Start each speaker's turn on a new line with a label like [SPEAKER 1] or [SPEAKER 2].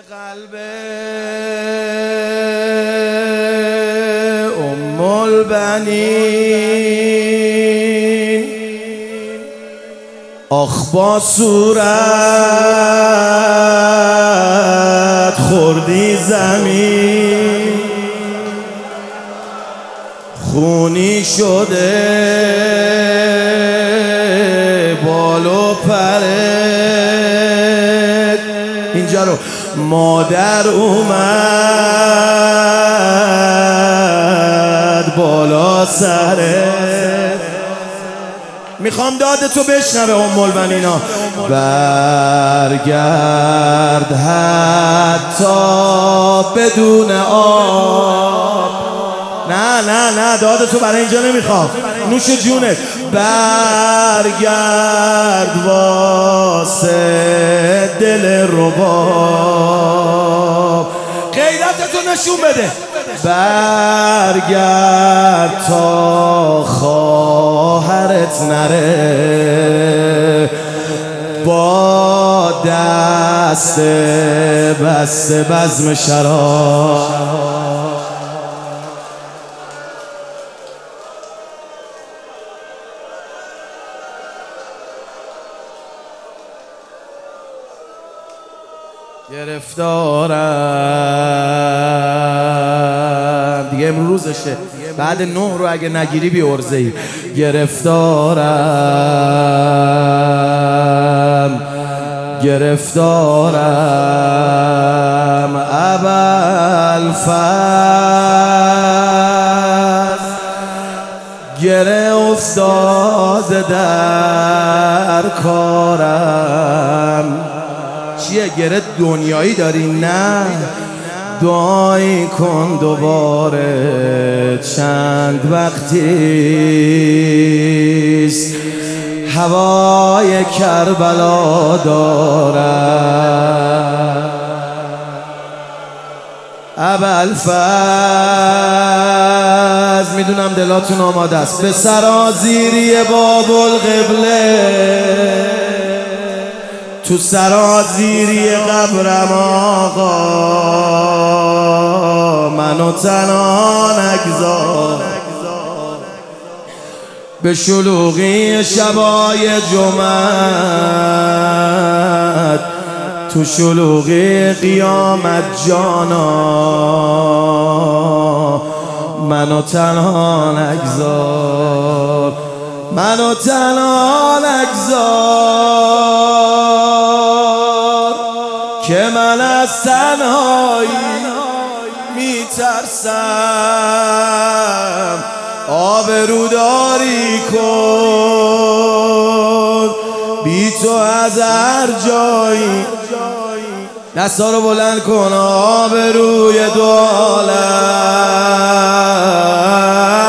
[SPEAKER 1] قلب ام البنین آخ با صورت خوردی زمین خونی شده بال و پرت اینجا رو مادر اومد بالا سرت میخوام دادتو بشنوه ام البنینا برگرد حتی بدون آب نه دادتو برای اینجا نمیخوام نوش جونت برگرد واسه دل رباب غیرتتو نشون بده برگرد تا خواهرت نره با دست بسته بزم شراب گرفتارم دیگه امروزشه بعد 9 رو اگه نگیری بی ارزه‌ای گرفتارم ابوالفضل گره افتاده در کارم چیه گره دنیایی داری نه دعایی کن دوباره چند وقتیست هوای کربلا دارم ابوالفضل میدونم دلاتون آماده است به سرازیری باب القبله تو سرازیری قبرم آقا منو تنها نگذار به شلوغی شبای جمعت تو شلوغی قیامت جانا منو تنها نگذار منو تنها نگذار که من از تنهایی میترسم آبروداری کن بی تو از هر جایی دستا رو بلند کن آبروی دو عالم